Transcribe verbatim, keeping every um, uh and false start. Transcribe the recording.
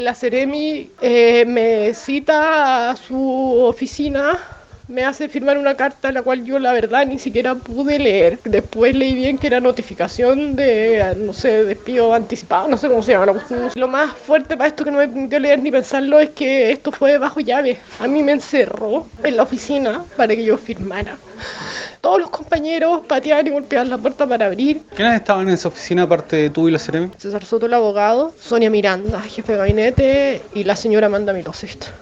La Seremi eh, me cita a su oficina, me hace firmar una carta la cual yo la verdad ni siquiera pude leer. Después leí bien que era notificación de, no sé, despido anticipado, no sé cómo se llama la cuestión. Lo más fuerte para esto que no me permitió leer ni pensarlo es que esto fue bajo llave. A mí me encerró en la oficina para que yo firmara. Todos los compañeros pateaban y golpeaban la puerta para abrir. ¿Quiénes estaban en esa oficina aparte de tú y la Seremi? César Soto, el abogado, Sonia Miranda, jefe de gabinete, y la señora Amanda Milosest.